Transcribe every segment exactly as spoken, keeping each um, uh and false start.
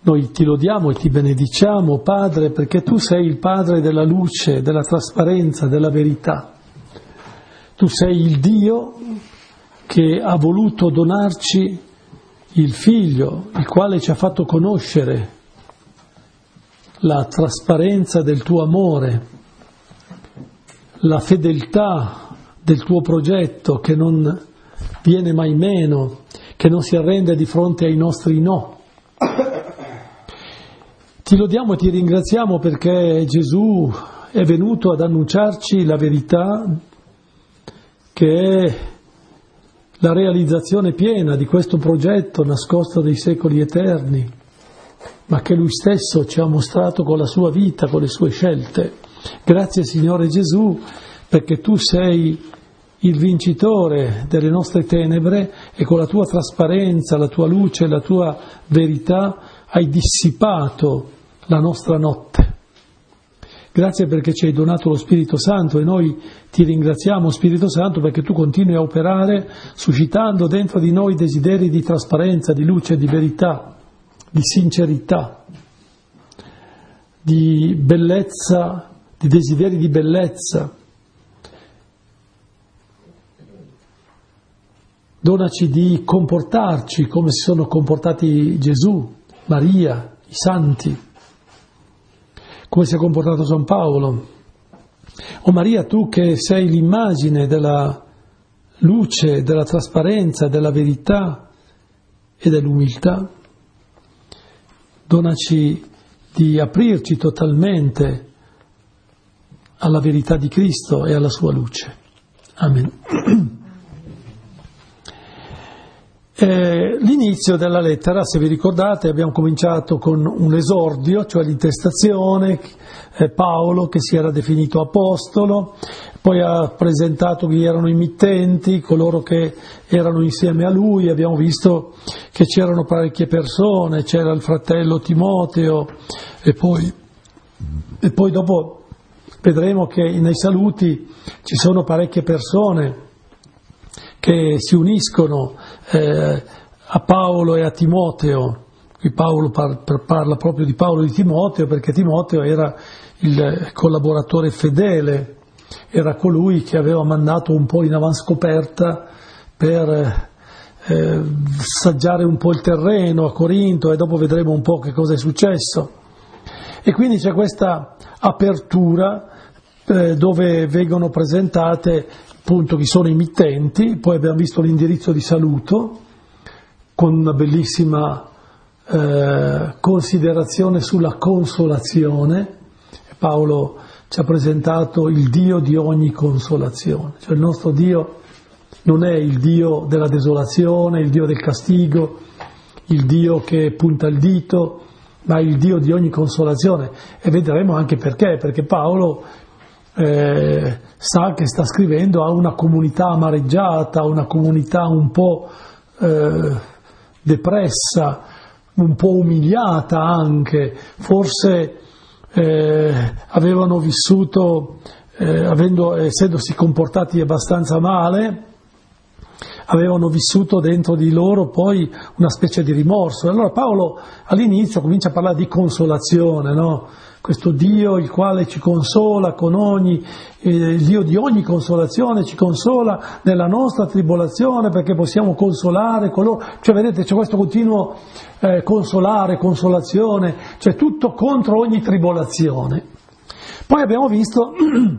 Noi ti lodiamo e ti benediciamo, Padre, perché tu sei il Padre della luce, della trasparenza, della verità. Tu sei il Dio che ha voluto donarci il Figlio, il quale ci ha fatto conoscere la trasparenza del tuo amore, la fedeltà del tuo progetto che non viene mai meno, che non si arrende di fronte ai nostri no. Ti lodiamo e ti ringraziamo perché Gesù è venuto ad annunciarci la verità che è la realizzazione piena di questo progetto nascosto dei secoli eterni, ma che Lui stesso ci ha mostrato con la sua vita, con le sue scelte. Grazie Signore Gesù, perché Tu sei il vincitore delle nostre tenebre e con la Tua trasparenza, la Tua luce, la Tua verità hai dissipato la nostra notte. Grazie perché ci hai donato lo Spirito Santo e noi ti ringraziamo, Spirito Santo, perché tu continui a operare suscitando dentro di noi desideri di trasparenza, di luce, di verità, di sincerità, di bellezza, di desideri di bellezza. Donaci di comportarci come si sono comportati Gesù, Maria, i santi, come si è comportato San Paolo. O Maria, tu che sei l'immagine della luce, della trasparenza, della verità e dell'umiltà, donaci di aprirci totalmente alla verità di Cristo e alla sua luce. Amen. Eh, l'inizio della lettera, se vi ricordate, abbiamo cominciato con un esordio, cioè l'intestazione, eh, Paolo che si era definito apostolo, poi ha presentato chi erano i mittenti, coloro che erano insieme a lui, abbiamo visto che c'erano parecchie persone, c'era il fratello Timoteo e poi, e poi dopo vedremo che nei saluti ci sono parecchie persone che si uniscono eh, a Paolo e a Timoteo. Qui Paolo par- parla proprio di Paolo e di Timoteo perché Timoteo era il collaboratore fedele, era colui che aveva mandato un po' in avanscoperta per eh, saggiare un po' il terreno a Corinto e dopo vedremo un po' che cosa è successo. E quindi c'è questa apertura eh, dove vengono presentate appunto chi sono i mittenti, poi abbiamo visto l'indirizzo di saluto con una bellissima eh, considerazione sulla consolazione. Paolo ci ha presentato il Dio di ogni consolazione, cioè il nostro Dio non è il Dio della desolazione, il Dio del castigo, il Dio che punta il dito, ma il Dio di ogni consolazione, e vedremo anche perché, perché Paolo Eh, sa che sta scrivendo a una comunità amareggiata, a una comunità un po' eh, depressa, un po' umiliata anche, forse eh, avevano vissuto, eh, avendo, essendosi comportati abbastanza male, avevano vissuto dentro di loro poi una specie di rimorso. Allora Paolo all'inizio comincia a parlare di consolazione, no? Questo Dio il quale ci consola con ogni, eh, il Dio di ogni consolazione ci consola nella nostra tribolazione perché possiamo consolare coloro, cioè vedete c'è questo continuo eh, consolare, consolazione, cioè tutto contro ogni tribolazione. Poi abbiamo visto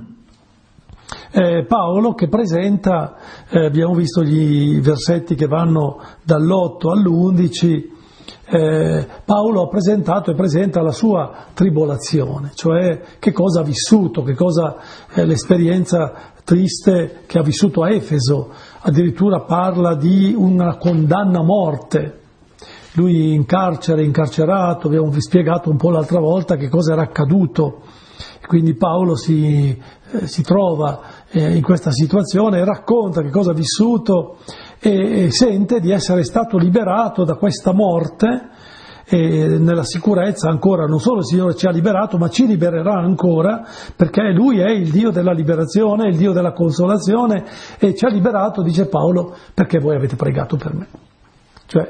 eh, Paolo che presenta, eh, abbiamo visto gli versetti che vanno dall'otto all'undici. Eh, Paolo ha presentato e presenta la sua tribolazione, cioè che cosa ha vissuto, che cosa eh, l'esperienza triste che ha vissuto a Efeso, addirittura parla di una condanna a morte. Lui in carcere, incarcerato, abbiamo spiegato un po' l'altra volta che cosa era accaduto, quindi Paolo si, eh, si trova eh, in questa situazione e racconta che cosa ha vissuto e sente di essere stato liberato da questa morte e nella sicurezza ancora non solo il Signore ci ha liberato ma ci libererà ancora perché Lui è il Dio della liberazione, il Dio della consolazione e ci ha liberato, dice Paolo, perché voi avete pregato per me. Cioè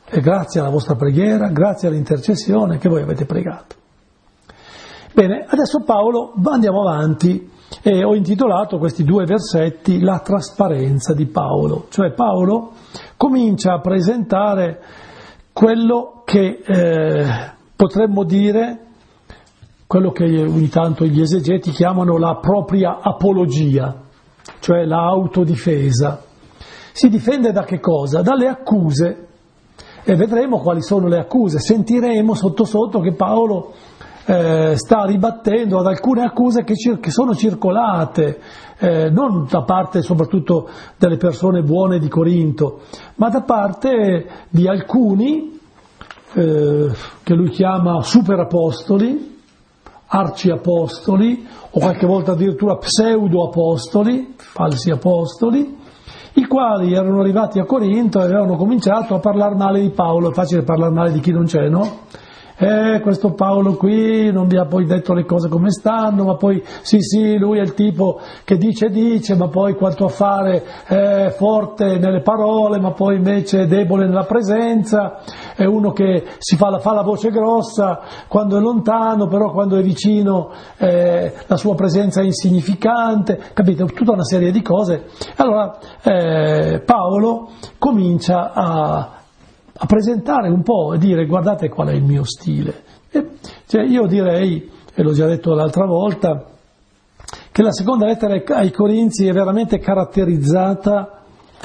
e grazie alla vostra preghiera, grazie all'intercessione che voi avete pregato. Bene, adesso Paolo, andiamo avanti, e ho intitolato questi due versetti La trasparenza di Paolo, cioè Paolo comincia a presentare quello che eh, potremmo dire, quello che ogni tanto gli esegeti chiamano la propria apologia, cioè la autodifesa. Si difende da che cosa? Dalle accuse, e vedremo quali sono le accuse, sentiremo sotto sotto che Paolo eh, sta ribattendo ad alcune accuse che, cir- che sono circolate, eh, non da parte soprattutto delle persone buone di Corinto, ma da parte di alcuni eh, che lui chiama superapostoli, arciapostoli, o qualche volta addirittura pseudoapostoli, falsi apostoli, i quali erano arrivati a Corinto e avevano cominciato a parlare male di Paolo. È facile parlare male di chi non c'è, no? Eh, questo Paolo qui non vi ha poi detto le cose come stanno, ma poi sì sì, lui è il tipo che dice dice, ma poi quanto a fare è forte nelle parole, ma poi invece è debole nella presenza, è uno che si fa la, fa la voce grossa quando è lontano, però quando è vicino eh, la sua presenza è insignificante, capite? Tutta una serie di cose. Allora eh, Paolo comincia a a presentare un po' e dire guardate qual è il mio stile. E, cioè, io direi, e l'ho già detto l'altra volta, che la seconda lettera ai Corinzi è veramente caratterizzata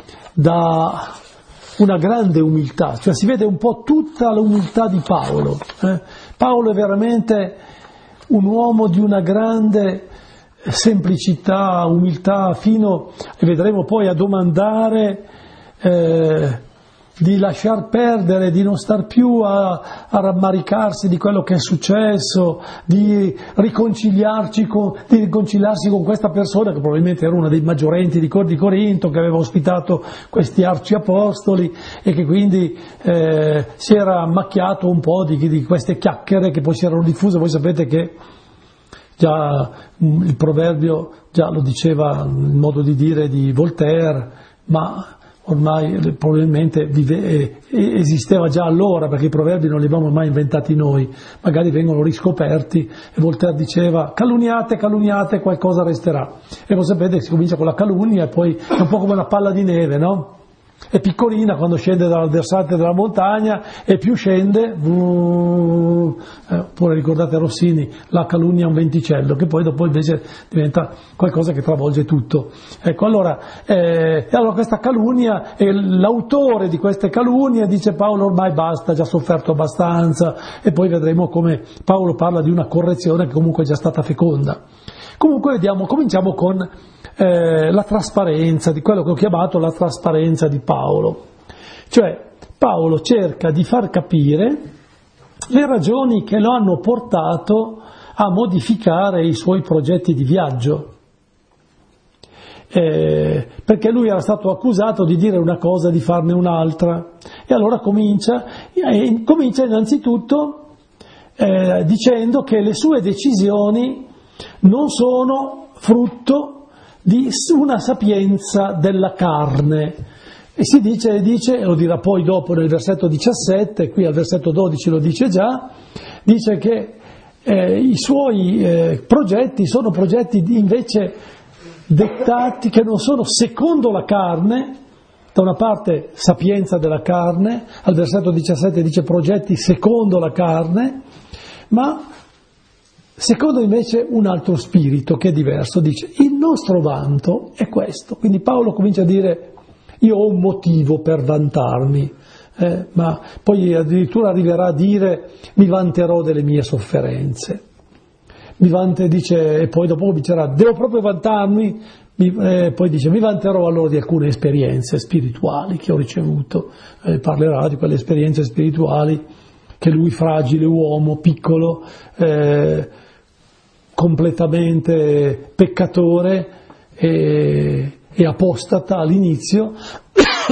da una grande umiltà, cioè si vede un po' tutta l'umiltà di Paolo. Eh? Paolo è veramente un uomo di una grande semplicità, umiltà, fino, e vedremo poi, a domandare eh, di lasciar perdere, di non star più a, a rammaricarsi di quello che è successo, di riconciliarci con, di riconciliarsi con questa persona che probabilmente era una dei maggiorenti di, Cor- di Corinto, che aveva ospitato questi arciapostoli e che quindi eh, si era macchiato un po' di, di queste chiacchiere che poi si erano diffuse. Voi sapete che già il proverbio già lo diceva, il modo di dire di Voltaire, ma ormai probabilmente vive, esisteva già allora, perché i proverbi non li abbiamo mai inventati noi, magari vengono riscoperti, e Voltaire diceva calunniate, calunniate, qualcosa resterà. E voi sapete che si comincia con la calunnia e poi è un po' come una palla di neve, no? È piccolina quando scende dal versante della montagna, e più scende, uh, eh, oppure ricordate Rossini, la calunnia è un venticello, che poi dopo invece diventa qualcosa che travolge tutto. Ecco, allora, eh, e allora questa calunnia, e l'autore di queste calunnie dice Paolo ormai basta, ha già sofferto abbastanza, e poi vedremo come Paolo parla di una correzione che comunque è già stata feconda. Comunque vediamo, cominciamo con eh, la trasparenza, di quello che ho chiamato la trasparenza di Paolo. Cioè Paolo cerca di far capire le ragioni che lo hanno portato a modificare i suoi progetti di viaggio. Eh, perché lui era stato accusato di dire una cosa e di farne un'altra, e allora comincia, eh, comincia innanzitutto eh, dicendo che le sue decisioni non sono frutto di una sapienza della carne, e si dice, dice, e lo dirà poi dopo nel versetto diciassette, qui al versetto dodici lo dice già, dice che eh, i suoi eh, progetti sono progetti invece dettati, che non sono secondo la carne. Da una parte sapienza della carne, al versetto diciassette dice progetti secondo la carne, ma secondo invece un altro spirito che è diverso. Dice il nostro vanto è questo. Quindi Paolo comincia a dire io ho un motivo per vantarmi, eh, ma poi addirittura arriverà a dire mi vanterò delle mie sofferenze. Mi vante, dice, e poi dopo comincerà devo proprio vantarmi, mi, eh, poi dice mi vanterò allora di alcune esperienze spirituali che ho ricevuto, eh, parlerà di quelle esperienze spirituali che lui, fragile uomo, piccolo, eh, completamente peccatore e, e apostata all'inizio,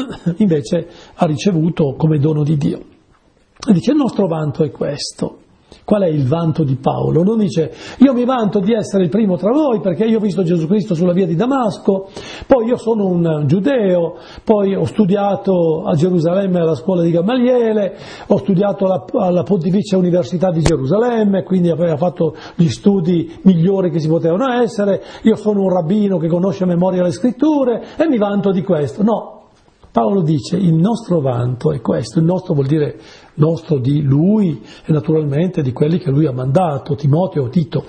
invece ha ricevuto come dono di Dio. E dice il nostro vanto è questo. Qual è il vanto di Paolo? Non dice io mi vanto di essere il primo tra voi perché io ho visto Gesù Cristo sulla via di Damasco, poi io sono un giudeo, poi ho studiato a Gerusalemme alla scuola di Gamaliele, ho studiato alla, alla Pontificia Università di Gerusalemme, quindi aveva fatto gli studi migliori che si potevano essere, io sono un rabbino che conosce a memoria le scritture e mi vanto di questo. No. Paolo dice il nostro vanto è questo, il nostro vuol dire nostro di lui e naturalmente di quelli che lui ha mandato, Timoteo, Tito.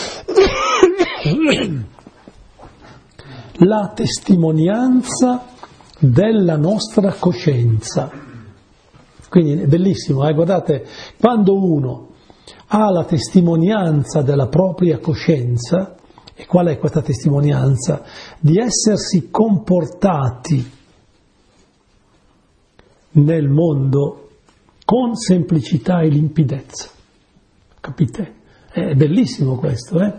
La testimonianza della nostra coscienza. Quindi è bellissimo, eh? Guardate, quando uno ha la testimonianza della propria coscienza, e qual è questa testimonianza? Di essersi comportati nel mondo con semplicità e limpidezza. Capite? È bellissimo questo, eh?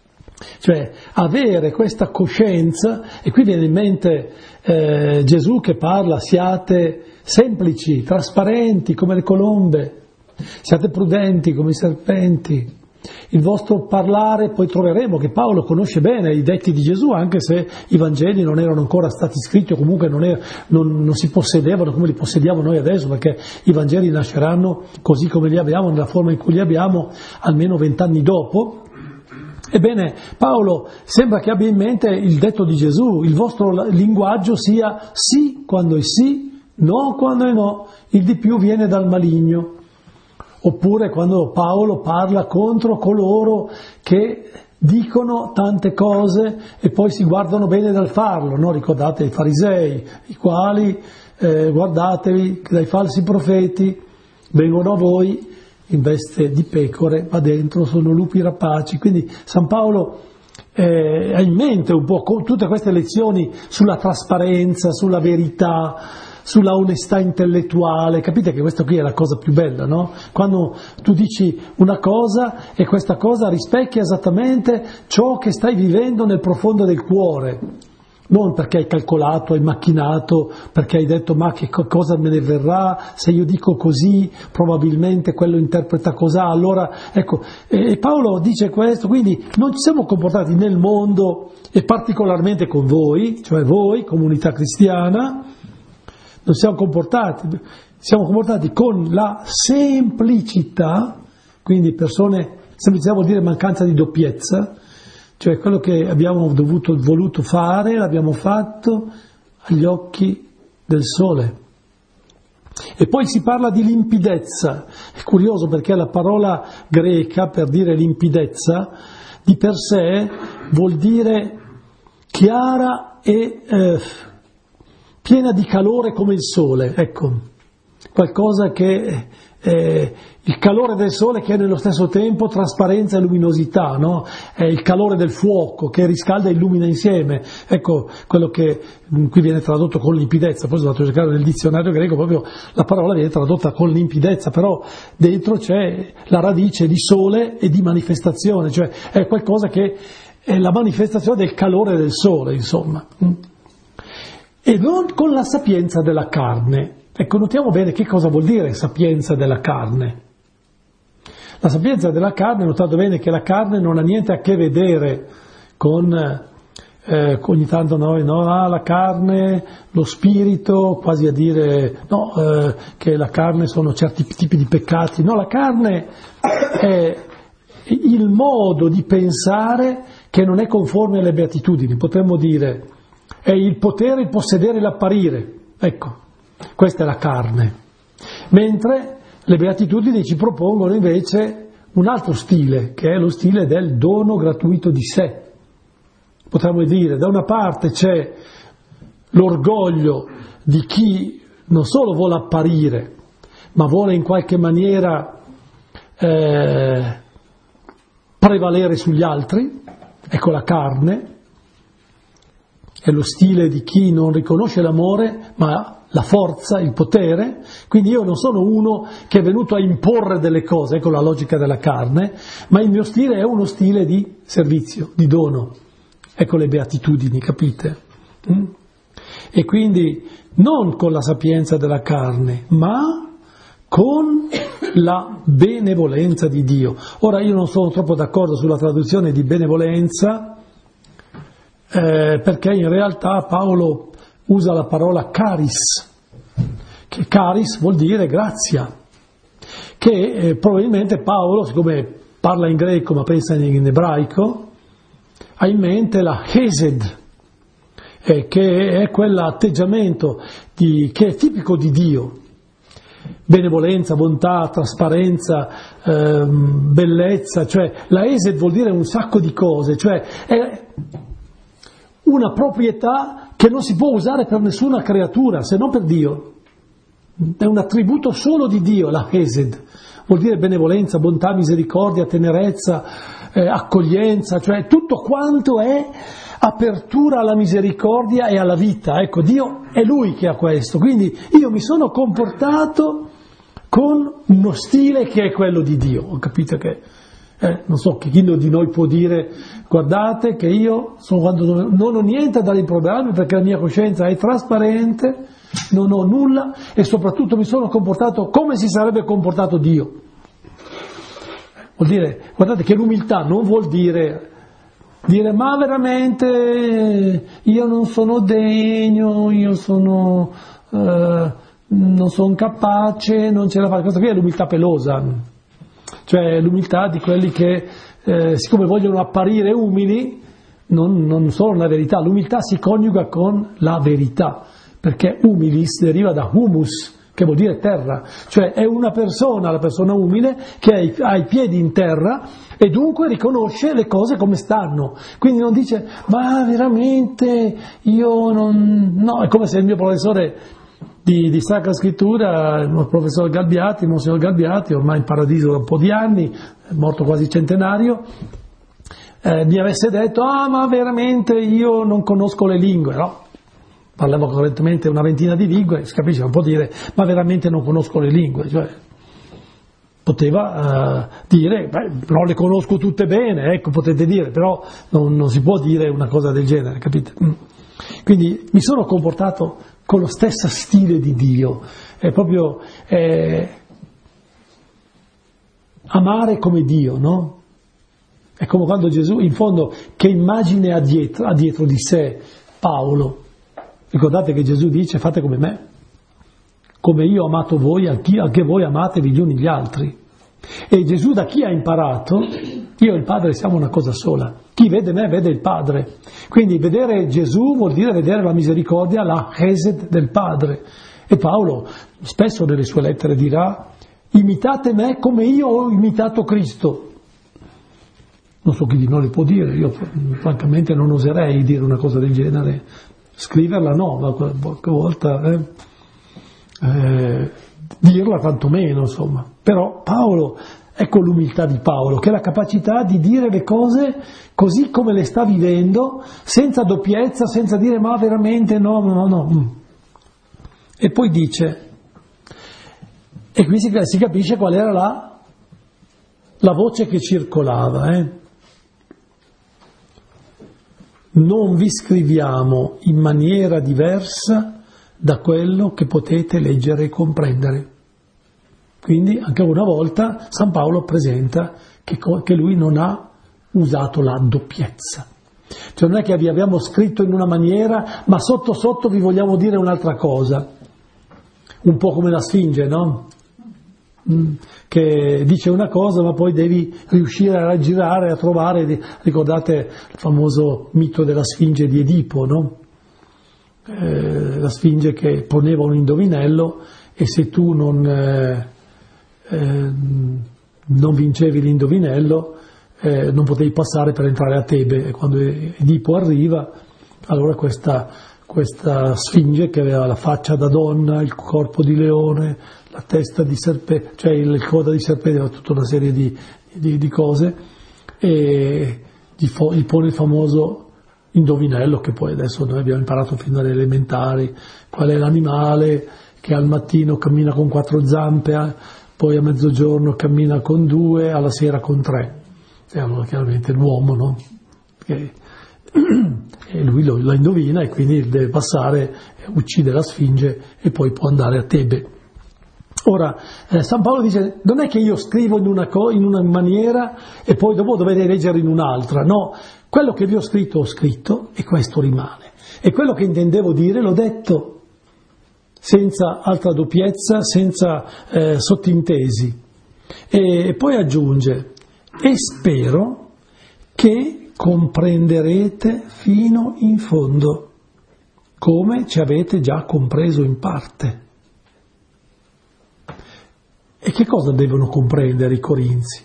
Cioè avere questa coscienza, e qui viene in mente eh, Gesù che parla, siate semplici, trasparenti come le colombe, siate prudenti come i serpenti. Il vostro parlare, poi troveremo che Paolo conosce bene i detti di Gesù, anche se i Vangeli non erano ancora stati scritti o comunque non, è, non, non si possedevano come li possediamo noi adesso, perché i Vangeli nasceranno così come li abbiamo, nella forma in cui li abbiamo, almeno vent'anni dopo. Ebbene, Paolo sembra che abbia in mente il detto di Gesù, il vostro linguaggio sia sì quando è sì, no quando è no, il di più viene dal maligno. Oppure quando Paolo parla contro coloro che dicono tante cose e poi si guardano bene dal farlo, no? Ricordate i farisei, i quali, eh, guardatevi, dai falsi profeti vengono a voi in veste di pecore, ma dentro sono lupi rapaci. Quindi San Paolo eh, ha in mente un po' tutte queste lezioni sulla trasparenza, sulla verità, sulla onestà intellettuale. Capite che questa qui è la cosa più bella, no? Quando tu dici una cosa e questa cosa rispecchia esattamente ciò che stai vivendo nel profondo del cuore, non perché hai calcolato, hai macchinato, perché hai detto ma che cosa me ne verrà, se io dico così probabilmente quello interpreta cos'ha, allora ecco, e Paolo dice questo, quindi non ci siamo comportati nel mondo e particolarmente con voi, cioè voi, comunità cristiana, non siamo comportati, siamo comportati con la semplicità, quindi persone, semplicità vuol dire mancanza di doppiezza, cioè quello che abbiamo dovuto, voluto fare, l'abbiamo fatto agli occhi del sole. E poi si parla di limpidezza, è curioso perché la parola greca per dire limpidezza di per sé vuol dire chiara e eh, piena di calore come il sole, ecco, qualcosa che è il calore del sole che è nello stesso tempo trasparenza e luminosità, no? È il calore del fuoco che riscalda e illumina insieme, ecco quello che qui viene tradotto con limpidezza. Poi sono andato a cercare nel dizionario greco, proprio la parola viene tradotta con limpidezza, però dentro c'è la radice di sole e di manifestazione, cioè è qualcosa che è la manifestazione del calore del sole, insomma. E non con la sapienza della carne. Ecco, notiamo bene che cosa vuol dire sapienza della carne. La sapienza della carne, notate bene che la carne non ha niente a che vedere con, eh, ogni tanto noi, no, ah, la carne, lo spirito, quasi a dire, no, eh, che la carne sono certi tipi di peccati. No, la carne è il modo di pensare che non è conforme alle beatitudini, potremmo dire. È il potere, il possedere, l'apparire. Ecco, questa è la carne. Mentre le beatitudini ci propongono invece un altro stile, che è lo stile del dono gratuito di sé. Potremmo dire, da una parte c'è l'orgoglio di chi non solo vuole apparire, ma vuole in qualche maniera eh, prevalere sugli altri, ecco la carne. È lo stile di chi non riconosce l'amore, ma la forza, il potere. Quindi io non sono uno che è venuto a imporre delle cose, ecco la logica della carne, ma il mio stile è uno stile di servizio, di dono. Ecco le beatitudini, capite? Mm? E quindi non con la sapienza della carne, ma con la benevolenza di Dio. Ora io non sono troppo d'accordo sulla traduzione di benevolenza, eh, perché in realtà Paolo usa la parola charis, che charis vuol dire grazia, che eh, probabilmente Paolo, siccome parla in greco ma pensa in ebraico, ha in mente la chesed, eh, che è quell'atteggiamento di, che è tipico di Dio. Benevolenza, bontà, trasparenza, ehm, bellezza, cioè la esed vuol dire un sacco di cose, cioè è una proprietà che non si può usare per nessuna creatura, se non per Dio. È un attributo solo di Dio, la esed. Vuol dire benevolenza, bontà, misericordia, tenerezza, eh, accoglienza, cioè tutto quanto è apertura alla misericordia e alla vita. Ecco, Dio è Lui che ha questo, quindi io mi sono comportato con uno stile che è quello di Dio. Ho capito che, eh, non so, chi di noi può dire, guardate che io sono quando non ho niente da rimproverarmi perché la mia coscienza è trasparente, non ho nulla e soprattutto mi sono comportato come si sarebbe comportato Dio. Vuol dire, guardate che l'umiltà non vuol dire dire ma veramente io non sono degno, io sono eh, non sono capace, non ce la faccio. Questa qui è l'umiltà pelosa, cioè l'umiltà di quelli che eh, siccome vogliono apparire umili non, non sono la verità. L'umiltà si coniuga con la verità, perché humilis deriva da humus, che vuol dire terra, cioè è una persona, la persona umile, che ha i piedi in terra e dunque riconosce le cose come stanno. Quindi non dice, ma veramente io non... No, è come se il mio professore di, di Sacra Scrittura, il professor Galbiati, il Monsignor Galbiati, ormai in paradiso da un po' di anni, è morto quasi centenario, eh, mi avesse detto, ah ma veramente io non conosco le lingue, no? Parlavo correntemente una ventina di lingue, si capisce, non può dire, ma veramente non conosco le lingue, cioè poteva uh, dire, beh, non le conosco tutte bene, ecco, potete dire, però non, non si può dire una cosa del genere, capite? Quindi mi sono comportato con lo stesso stile di Dio, è proprio eh, amare come Dio, no? È come quando Gesù, in fondo, che immagine ha dietro, ha dietro di sé Paolo? Ricordate che Gesù dice fate come me, come io ho amato voi, anche voi amatevi gli uni gli altri. E Gesù da chi ha imparato? Io e il Padre siamo una cosa sola. Chi vede me vede il Padre. Quindi vedere Gesù vuol dire vedere la misericordia, la chesed del Padre. E Paolo spesso nelle sue lettere dirà imitate me come io ho imitato Cristo. Non so chi di noi le può dire, io francamente non oserei dire una cosa del genere. Scriverla no, ma qualche volta eh, eh, dirla tantomeno, insomma. Però Paolo, ecco l'umiltà di Paolo, che è la capacità di dire le cose così come le sta vivendo, senza doppiezza, senza dire ma veramente no, no, no. E poi dice, e qui si, si capisce qual era la, la voce che circolava, eh. Non vi scriviamo in maniera diversa da quello che potete leggere e comprendere. Quindi anche una volta San Paolo presenta che, che lui non ha usato la doppiezza. Cioè non è che vi abbiamo scritto in una maniera, ma sotto sotto vi vogliamo dire un'altra cosa. Un po' come la Sfinge, no? Che dice una cosa ma poi devi riuscire a raggirare, a trovare, ricordate il famoso mito della Sfinge di Edipo, no? Eh, la Sfinge che poneva un indovinello e se tu non, eh, eh, non vincevi l'indovinello eh, non potevi passare per entrare a Tebe, e quando Edipo arriva allora questa, questa Sfinge che aveva la faccia da donna, il corpo di leone, la testa di serpente, cioè il coda di serpente, aveva tutta una serie di, di, di cose, e gli, fo, gli pone il famoso indovinello che poi adesso noi abbiamo imparato fin dalle elementari, qual è l'animale che al mattino cammina con quattro zampe, poi a mezzogiorno cammina con due, alla sera con tre. E allora chiaramente l'uomo, no? Che, e lui lo, la indovina e quindi deve passare, uccide la Sfinge e poi può andare a Tebe. Ora, eh, San Paolo dice, non è che io scrivo in una, co- in una maniera e poi dopo dovete leggere in un'altra, no, quello che vi ho scritto ho scritto e questo rimane. E quello che intendevo dire l'ho detto, senza altra doppiezza, senza eh, sottintesi. E, e poi aggiunge, e spero che comprenderete fino in fondo, come ci avete già compreso in parte. E che cosa devono comprendere i Corinzi?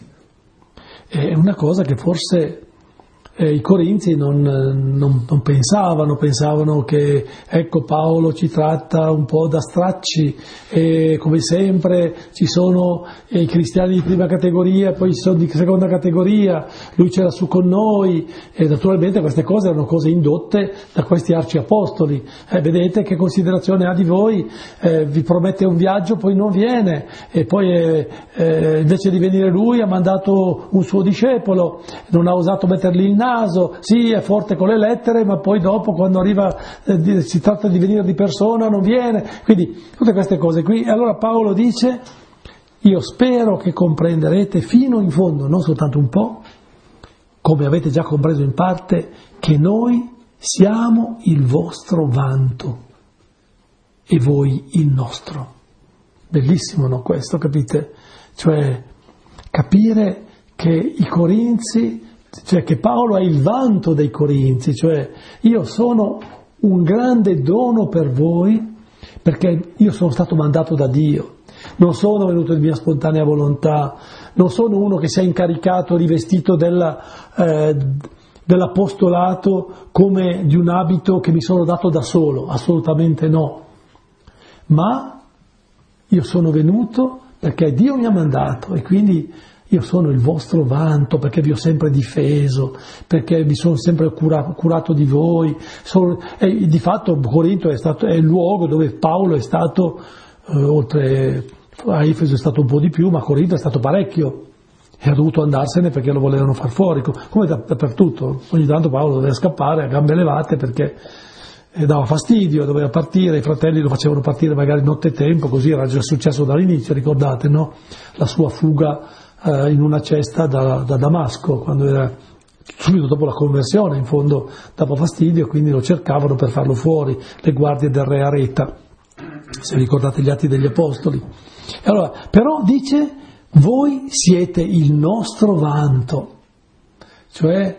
È una cosa che forse eh, i Corinzi non, non, non pensavano, pensavano che ecco Paolo ci tratta un po' da stracci e come sempre ci sono eh, i cristiani di prima categoria, poi ci sono di seconda categoria, lui c'era su con noi e naturalmente queste cose erano cose indotte da questi arciapostoli. Eh, vedete che considerazione ha di voi, eh, vi promette un viaggio poi non viene e poi eh, eh, invece di venire lui ha mandato un suo discepolo, non ha osato mettergli il naso, sì è forte con le lettere ma poi dopo quando arriva eh, si tratta di venire di persona non viene, quindi tutte queste cose qui. E allora Paolo dice, io spero che comprenderete fino in fondo, non soltanto un po', come avete già compreso in parte, che noi siamo il vostro vanto e voi il nostro. Bellissimo, no, questo, capite? Cioè capire che i Corinzi, cioè che Paolo è il vanto dei Corinzi, cioè io sono un grande dono per voi perché io sono stato mandato da Dio, non sono venuto di mia spontanea volontà, non sono uno che si è incaricato, rivestito della, eh, dell'apostolato come di un abito che mi sono dato da solo, assolutamente no, ma io sono venuto perché Dio mi ha mandato e quindi io sono il vostro vanto perché vi ho sempre difeso, perché mi sono sempre cura, curato di voi. Sono, e di fatto Corinto è, stato, è il luogo dove Paolo è stato, eh, oltre a Efeso è stato un po' di più, ma Corinto è stato parecchio e ha dovuto andarsene perché lo volevano far fuori, come dappertutto. Ogni tanto Paolo doveva scappare a gambe levate perché dava fastidio, doveva partire, i fratelli lo facevano partire magari nottetempo, così era già successo dall'inizio, ricordate, no? La sua fuga eh, in una cesta da, da Damasco, quando era subito dopo la conversione, in fondo dava fastidio, quindi lo cercavano per farlo fuori, le guardie del re Areta, se ricordate gli Atti degli Apostoli. E allora, però dice, voi siete il nostro vanto, cioè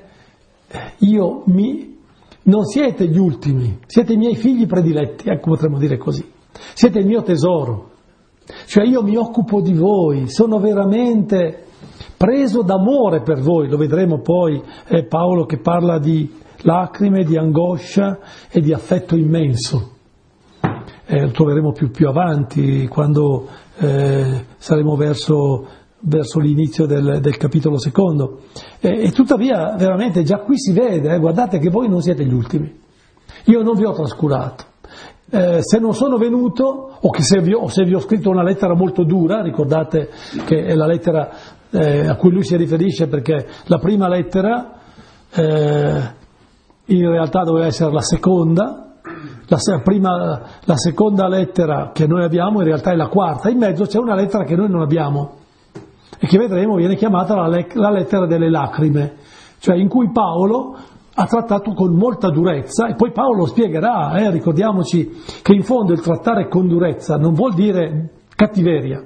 io mi... Non siete gli ultimi, siete i miei figli prediletti, ecco potremmo dire così. Siete il mio tesoro, cioè io mi occupo di voi, sono veramente preso d'amore per voi, lo vedremo poi, è Paolo che parla di lacrime, di angoscia e di affetto immenso. Eh, lo troveremo più, più avanti, quando eh, saremo verso... verso l'inizio del, del capitolo secondo e, e tuttavia veramente già qui si vede, eh, guardate che voi non siete gli ultimi, io non vi ho trascurato, eh, se non sono venuto o che se vi, ho, o se vi ho scritto una lettera molto dura, ricordate che è la lettera eh, a cui lui si riferisce perché la prima lettera eh, in realtà doveva essere la seconda, la, prima, la seconda lettera che noi abbiamo in realtà è la quarta, in mezzo c'è una lettera che noi non abbiamo e che vedremo viene chiamata la, le- la lettera delle lacrime, cioè in cui Paolo ha trattato con molta durezza e poi Paolo lo spiegherà, eh, ricordiamoci che in fondo il trattare con durezza non vuol dire cattiveria.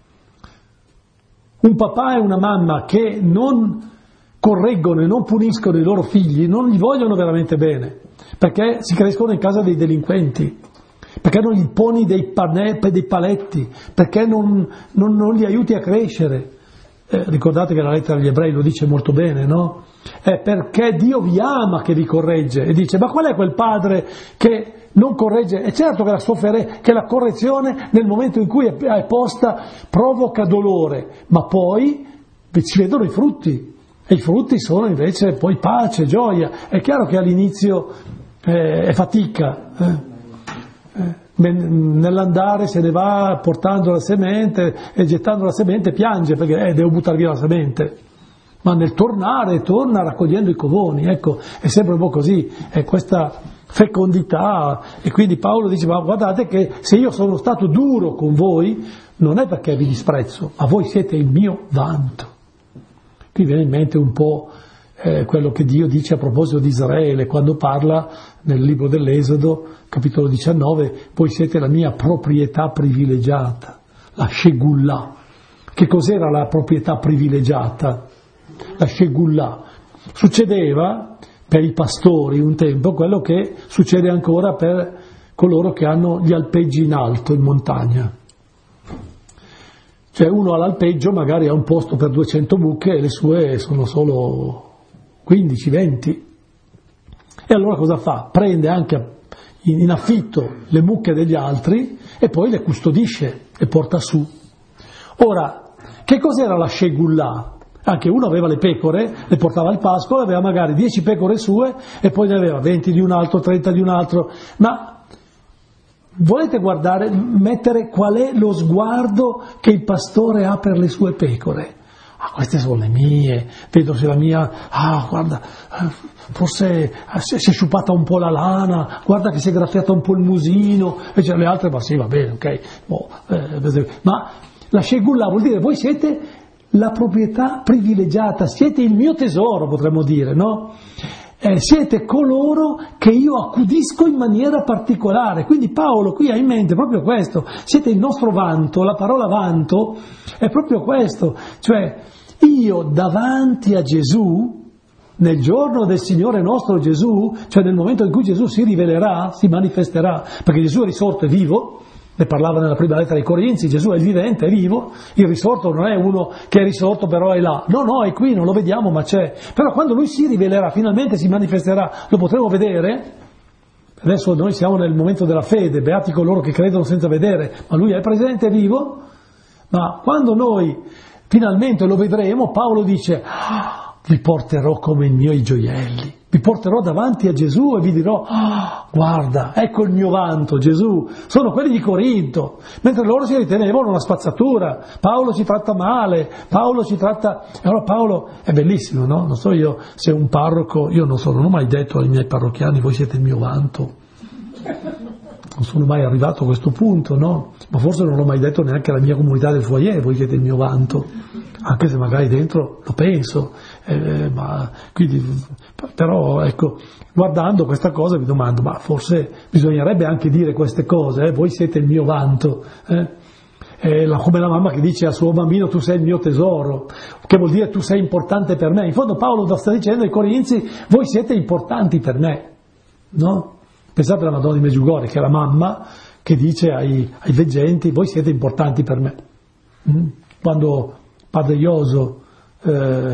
Un papà e una mamma che non correggono e non puniscono i loro figli non gli vogliono veramente bene, perché si crescono in casa dei delinquenti, perché non gli poni dei, pane, dei paletti, perché non, non, non li aiuti a crescere. Eh, ricordate che la lettera agli ebrei lo dice molto bene, no? È perché Dio vi ama che vi corregge e dice, ma qual è quel padre che non corregge? È certo che la, soffere, che la correzione nel momento in cui è, è posta provoca dolore, ma poi si vedono i frutti e i frutti sono invece poi pace, gioia. È chiaro che all'inizio eh, è fatica, eh? Nell'andare se ne va portando la semente e gettando la semente piange perché eh, devo buttare via la semente, ma nel tornare torna raccogliendo i covoni, ecco, è sempre un po' così, è questa fecondità. E quindi Paolo dice, ma guardate che se io sono stato duro con voi, non è perché vi disprezzo, ma voi siete il mio vanto. Qui viene in mente un po' eh, quello che Dio dice a proposito di Israele, quando parla nel libro dell'Esodo, capitolo diciannove, voi siete la mia proprietà privilegiata, la Shegullah. Che cos'era la proprietà privilegiata? La Shegullah. Succedeva per i pastori un tempo quello che succede ancora per coloro che hanno gli alpeggi in alto, in montagna. Cioè uno all'alpeggio magari ha un posto per duecento mucche e le sue sono solo quindici venti. E allora cosa fa? Prende anche in affitto le mucche degli altri e poi le custodisce e porta su. Ora, che cos'era la Shegullah? Anche uno aveva le pecore, le portava al pascolo, aveva magari dieci pecore sue e poi ne aveva venti di un altro, trenta di un altro. Ma volete guardare, mettere qual è lo sguardo che il pastore ha per le sue pecore? Ah, queste sono le mie, vedo se la mia, ah, guarda, forse si è sciupata un po' la lana, guarda che si è graffiata un po' il musino, invece le altre, ma sì, va bene, ok. Oh, eh, ma la Shegullah vuol dire voi siete la proprietà privilegiata, siete il mio tesoro, potremmo dire, no? Eh, siete coloro che io accudisco in maniera particolare. Quindi Paolo qui ha in mente proprio questo, siete il nostro vanto. La parola vanto è proprio questo, cioè io davanti a Gesù, nel giorno del Signore nostro Gesù, cioè nel momento in cui Gesù si rivelerà, si manifesterà, perché Gesù è risorto, è vivo. Ne parlava nella prima lettera ai Corinzi, Gesù è il vivente, è vivo, il risorto non è uno che è risorto però è là, no, no, è qui, non lo vediamo ma c'è, però quando lui si rivelerà, finalmente si manifesterà, lo potremo vedere. Adesso noi siamo nel momento della fede, beati coloro che credono senza vedere, ma lui è presente, è vivo, ma quando noi finalmente lo vedremo, Paolo dice, ah, vi porterò come i miei gioielli. Vi porterò davanti a Gesù e vi dirò, oh, guarda, ecco il mio vanto, Gesù, sono quelli di Corinto, mentre loro si ritenevano una spazzatura, Paolo ci tratta male, Paolo ci tratta... Allora Paolo è bellissimo, no? Non so io se un parroco, io non so, non ho mai detto ai miei parrocchiani, voi siete il mio vanto, non sono mai arrivato a questo punto, no? Ma forse non l'ho mai detto neanche alla mia comunità del foyer, voi siete il mio vanto, anche se magari dentro lo penso, eh, ma quindi, però ecco, guardando questa cosa mi domando, ma forse bisognerebbe anche dire queste cose, eh? Voi siete il mio vanto, eh? È la, come la mamma che dice al suo bambino tu sei il mio tesoro, che vuol dire tu sei importante per me. In fondo Paolo sta dicendo ai Corinzi, voi siete importanti per me, no? Pensate alla Madonna di Medjugorje, che è la mamma che dice ai, ai veggenti, voi siete importanti per me. Quando padre Ioso eh,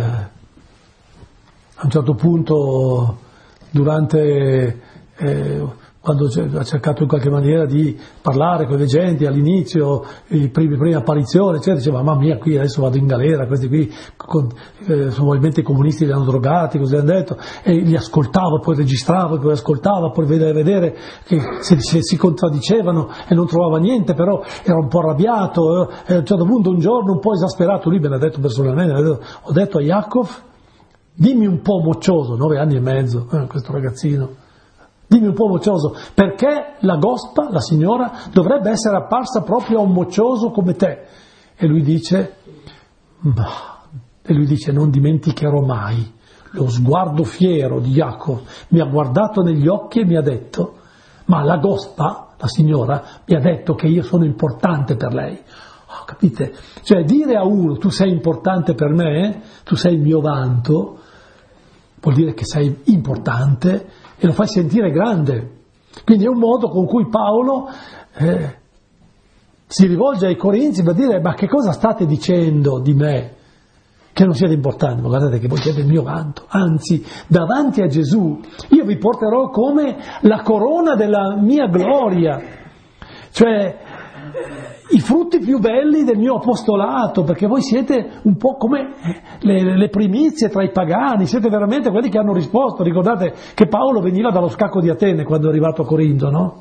a un certo punto, durante, eh, quando ha cercato in qualche maniera di parlare con i veggenti all'inizio, i primi, prime apparizioni, eccetera, diceva, mamma mia, qui adesso vado in galera, questi qui con, eh, probabilmente i comunisti li hanno drogati, così hanno detto, e li ascoltava, poi registrava, poi ascoltava, poi vedeva vedere che se, se si contraddicevano e non trovava niente, però era un po' arrabbiato, e a un certo punto un giorno un po' esasperato, lui me l'ha detto personalmente, detto, ho detto a Jacob, dimmi un po' moccioso, nove anni e mezzo, eh, questo ragazzino, dimmi un po' moccioso, perché la gospa, la signora, dovrebbe essere apparsa proprio a un moccioso come te? E lui dice, bah, e lui dice, non dimenticherò mai lo sguardo fiero di Jacob, mi ha guardato negli occhi e mi ha detto, ma la gospa, la signora, mi ha detto che io sono importante per lei. Oh, capite? Cioè dire a uno, tu sei importante per me, tu sei il mio vanto, vuol dire che sei importante e lo fai sentire grande. Quindi è un modo con cui Paolo eh, si rivolge ai Corinzi per dire, ma che cosa state dicendo di me? Che non siete importanti, ma guardate che voi siete il mio vanto. Anzi, davanti a Gesù io vi porterò come la corona della mia gloria, cioè i frutti più belli del mio apostolato, perché voi siete un po' come le, le primizie tra i pagani, siete veramente quelli che hanno risposto. Ricordate che Paolo veniva dallo scacco di Atene quando è arrivato a Corinto, no?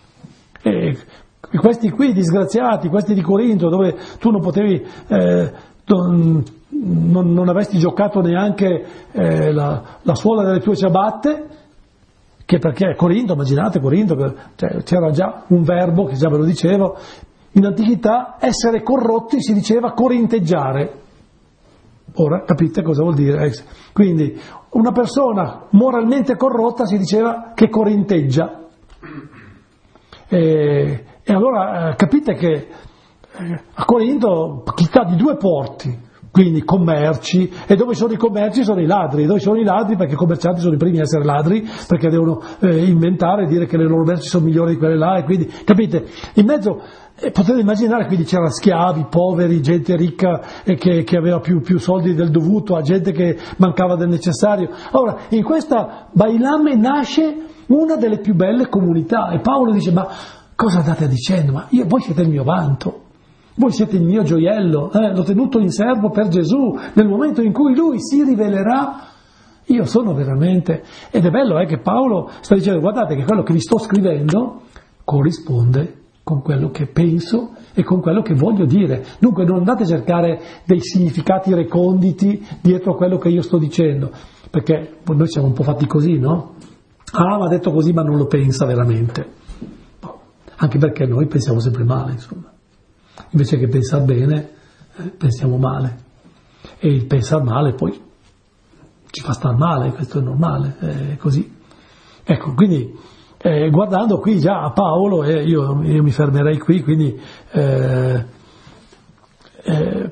E questi qui disgraziati, questi di Corinto, dove tu non potevi, eh, non, non, non avresti giocato neanche eh, la, la suola delle tue ciabatte, che perché Corinto, immaginate Corinto, cioè, c'era già un verbo che già ve lo dicevo, In antichità essere corrotti si diceva corinteggiare. Ora capite cosa vuol dire? Quindi una persona moralmente corrotta si diceva che corinteggia. E, e allora capite che a Corinto città di due porti, quindi commerci, e dove sono i commerci sono i ladri, dove sono i ladri perché i commercianti sono i primi a essere ladri, perché devono eh, inventare e dire che le loro merci sono migliori di quelle là, e quindi capite, in mezzo eh, potete immaginare, quindi c'erano schiavi, poveri, gente ricca eh, che, che aveva più, più soldi del dovuto, a gente che mancava del necessario. Allora in questa Bailame nasce una delle più belle comunità, e Paolo dice: ma cosa state dicendo? Ma io, voi siete il mio vanto. Voi siete il mio gioiello, eh? L'ho tenuto in serbo per Gesù, nel momento in cui Lui si rivelerà, io sono veramente... Ed è bello eh, che Paolo sta dicendo: guardate che quello che vi sto scrivendo corrisponde con quello che penso e con quello che voglio dire. Dunque non andate a cercare dei significati reconditi dietro quello che io sto dicendo, perché noi siamo un po' fatti così, no? Ah, ma ha detto così, ma non lo pensa veramente. Anche perché noi pensiamo sempre male, insomma. Invece che pensare bene, eh, pensiamo male. E il pensare male poi ci fa star male, questo è normale, è così. Ecco, quindi eh, guardando qui già a Paolo, eh, io, io mi fermerei qui, quindi eh, eh,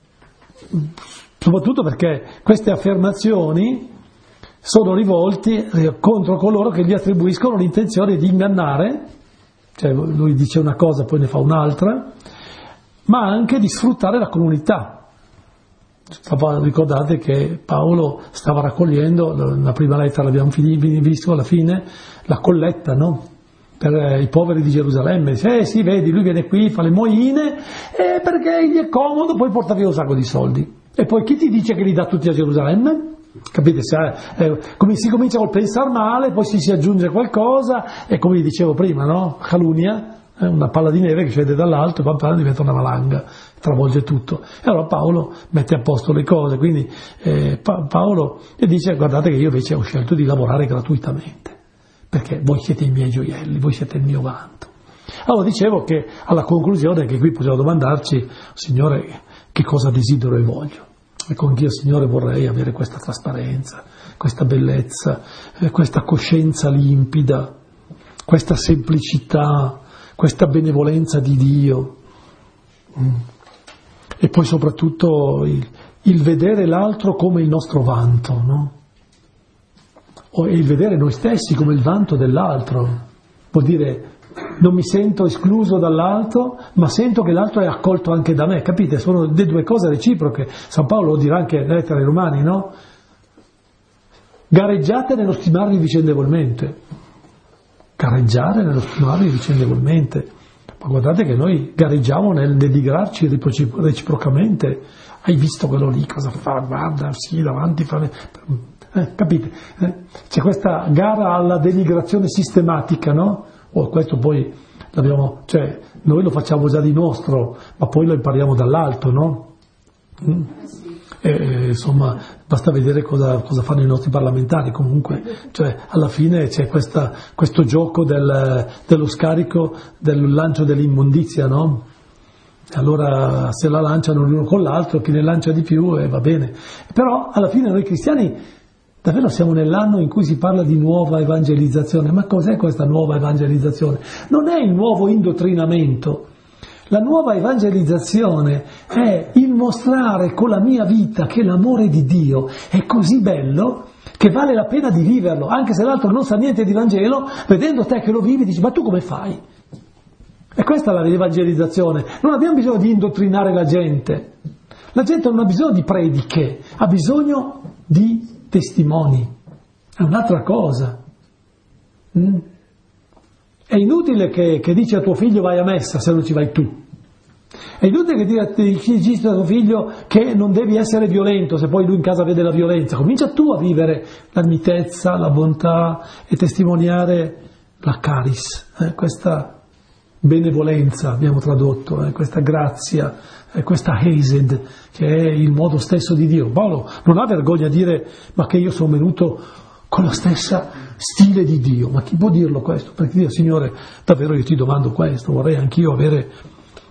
soprattutto perché queste affermazioni sono rivolti contro coloro che gli attribuiscono l'intenzione di ingannare, cioè lui dice una cosa poi ne fa un'altra, ma anche di sfruttare la comunità. Ricordate che Paolo stava raccogliendo, la prima lettera l'abbiamo visto alla fine, la colletta, no? Per i poveri di Gerusalemme. Dice: eh sì, vedi, lui viene qui, fa le moine, e perché gli è comodo, poi porta via un sacco di soldi. E poi chi ti dice che li dà tutti a Gerusalemme? Capite? Eh, come si comincia col pensare male, poi si, si aggiunge qualcosa, e come vi dicevo prima, no? Calunnia, eh, una palla di neve che scende dall'alto, e poi diventa una valanga, travolge tutto. E allora Paolo mette a posto le cose, quindi eh, pa- Paolo dice: guardate che io invece ho scelto di lavorare gratuitamente, perché voi siete i miei gioielli, voi siete il mio vanto. Allora dicevo che alla conclusione, che qui possiamo domandarci: Signore, che cosa desidero e voglio? Ecco, anch'io, Signore, vorrei avere questa trasparenza, questa bellezza, eh, questa coscienza limpida, questa semplicità, questa benevolenza di Dio. Mm. E poi soprattutto il, il vedere l'altro come il nostro vanto, no? O il vedere noi stessi come il vanto dell'altro. Vuol dire: non mi sento escluso dall'altro, ma sento che l'altro è accolto anche da me. Capite? Sono le due cose reciproche. San Paolo lo dirà anche nelle lettere ai Romani, no? Gareggiate nello stimarvi vicendevolmente. Gareggiare nello stimarvi vicendevolmente. Ma guardate che noi gareggiamo nel denigrarci reciprocamente. Hai visto quello lì, cosa fa? Guarda, sì, davanti fa... Eh, capite? Eh? C'è questa gara alla denigrazione sistematica, no? Oh, questo poi l'abbiamo, cioè, noi lo facciamo già di nostro, ma poi lo impariamo dall'alto, no? Mm. E, insomma, basta vedere cosa, cosa fanno i nostri parlamentari. Comunque, cioè, alla fine c'è questa, questo gioco del, dello scarico, del lancio dell'immondizia, no? Allora se la lanciano l'uno con l'altro, chi ne lancia di più eh, va bene. Però alla fine noi cristiani davvero siamo nell'anno in cui si parla di nuova evangelizzazione. Ma cos'è questa nuova evangelizzazione? Non è il nuovo indottrinamento. La nuova evangelizzazione è il mostrare con la mia vita che l'amore di Dio è così bello che vale la pena di viverlo, anche se l'altro non sa niente di Vangelo, vedendo te che lo vivi dici: ma tu come fai? E questa è l'evangelizzazione. Non abbiamo bisogno di indottrinare la gente. La gente non ha bisogno di prediche, ha bisogno di testimoni. È un'altra cosa. Mm? È inutile che, che dici a tuo figlio vai a messa se non ci vai tu. È inutile che dici a tuo figlio che non devi essere violento se poi lui in casa vede la violenza. Comincia tu a vivere la mitezza, la bontà e testimoniare la caris, eh, questa benevolenza, abbiamo tradotto, eh, questa grazia, eh, questa hesed, che è il modo stesso di Dio. Paolo non ha vergogna a dire: ma che io sono venuto con la stessa stile di Dio. Ma chi può dirlo questo? Perché dire: Signore, davvero io ti domando questo, vorrei anch'io avere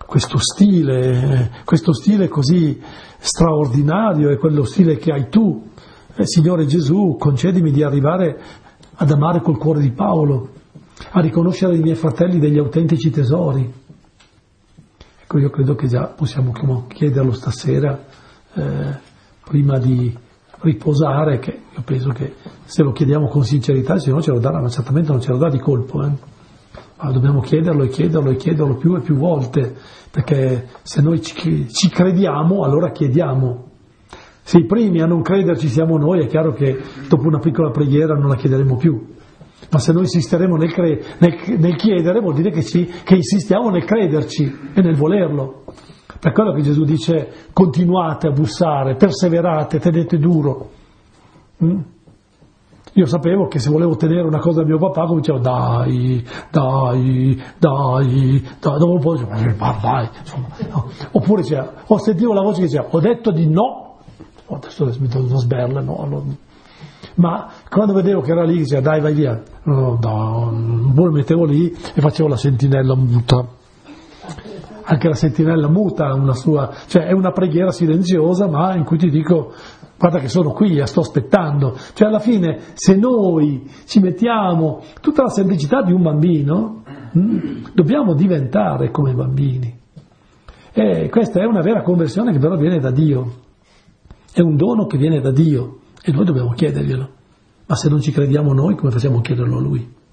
questo stile, questo stile così straordinario è quello stile che hai tu. Eh, Signore Gesù, concedimi di arrivare ad amare col cuore di Paolo, a riconoscere i miei fratelli degli autentici tesori. Ecco, io credo che già possiamo chiederlo stasera, eh, prima di riposare, che io penso che se lo chiediamo con sincerità il Signore ce lo darà, ma certamente non ce lo dà di colpo, eh. Ma dobbiamo chiederlo e chiederlo e chiederlo più e più volte, perché se noi ci, ci crediamo, allora chiediamo. Se i primi a non crederci siamo noi, è chiaro che dopo una piccola preghiera non la chiederemo più. Ma se noi insisteremo nel, cre- nel, nel chiedere, vuol dire che, ci, che insistiamo nel crederci e nel volerlo. Per quello che Gesù dice: continuate a bussare, perseverate, tenete duro. Mm? Io sapevo che se volevo ottenere una cosa da mio papà cominciavo dai, dai, dai, dai, dopo un po' dicevo vai, insomma, no. Oppure cioè, ho sentito la voce che diceva ho detto di no, oh, adesso mi do una sberla, no, no. Ma quando vedevo che era lì diceva dai vai via, no, no, poi mettevo lì e facevo la sentinella muta. Anche la sentinella muta ha una sua, cioè è una preghiera silenziosa, ma in cui ti dico guarda che sono qui e sto aspettando. Cioè alla fine se noi ci mettiamo tutta la semplicità di un bambino, mh, dobbiamo diventare come bambini. E questa è una vera conversione che però viene da Dio, è un dono che viene da Dio e noi dobbiamo chiederglielo. Ma se non ci crediamo noi, come facciamo a chiederlo a Lui?